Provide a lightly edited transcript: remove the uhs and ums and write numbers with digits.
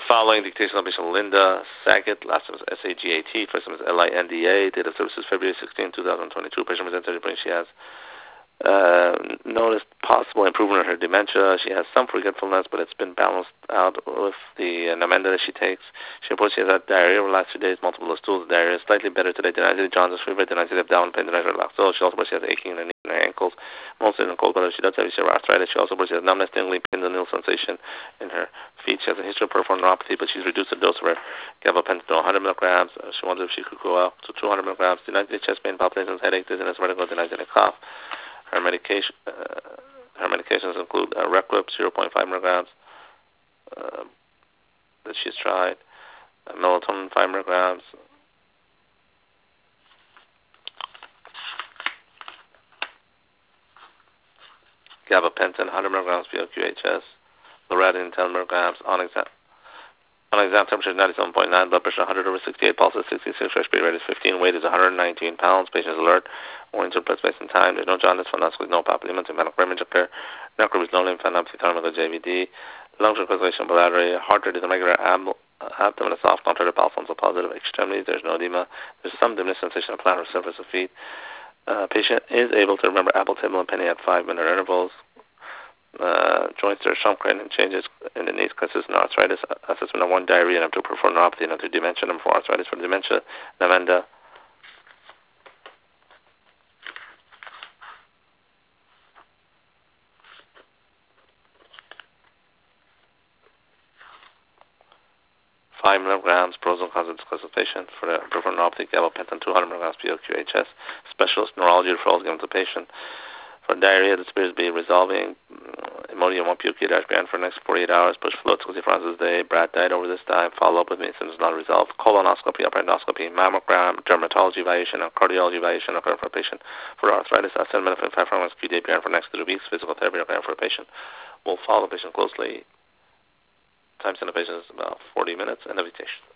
Following dictation of patient Linda Saget, last name is S-A-G-A-T, first name is L-I-N-D-A, date of service is February 16, 2022. Patient presented to she has noticed possible improvement in her dementia. She has some forgetfulness, but it's been balanced out with the Namenda that she takes. She reports she has had diarrhea over the last 2 days, multiple stools. Diarrhea is slightly better today. Denies any jaundice, fever, denies any abdominal pain, denies relaxed. So she also reports she has aching in her knees and her ankles, mostly in the cold weather. She does have severe arthritis. She also reports she has numbness, tingling, pins and needle sensation in her feet. She has a history of peripheral neuropathy, but she's reduced the dose of her gabapentin to 100 milligrams. She wonders if she could go out to 200 milligrams. Denies any chest pain, palpitations, headache, dizziness, vertigo, denies any cough. Her medications include Reclip 0.5 milligrams that she's tried, melatonin 5 milligrams, gabapentin 100 milligrams POQHS, loratadine 10 milligrams. On exam temperature is 97.9, blood pressure 100/68, pulse is 66, respiratory rate is 15, weight is 119 pounds. Patient is alert. Warnings are pressed based in time. There's no jaundice, fundoscopy, no papilloma, tympanic hemorrhage occur. Necropsy, no lymphadenopathy, JVD. Lung circulation, biliary, heart rate is irregular, abdomen is soft, contracted bowel functions positive, extremities, there's no edema. There's some dimness sensation of plantar surface of feet. Patient is able to remember apple, table, and penny at 5-minute intervals. Joints, there are some creating changes in the knees consistent of arthritis. Assessment of 1, diarrhea, and 2, peripheral neuropathy, and 2, dementia, and 4, arthritis. For dementia, Namenda. milligrams, pros and cons of discussation. For the peripheral neuropathy, gabapentin 200 milligrams POQHS. Specialist neurology referrals given to the patient. For diarrhea, this appears to be resolving. Imodium 1 POQ-BN for the next 48 hours. Push fluids 24 ounces a day. Brad died over this time. Follow up with me since it's not resolved. Colonoscopy, upper endoscopy, mammogram, dermatology evaluation, and cardiology evaluation occurring for a patient for arthritis. Acetaminophen 5 milligrams QD-BN for the next 3 weeks. Physical therapy occurring for a patient. We'll follow the patient closely. Time sent the patient is about 40 minutes, and invitation.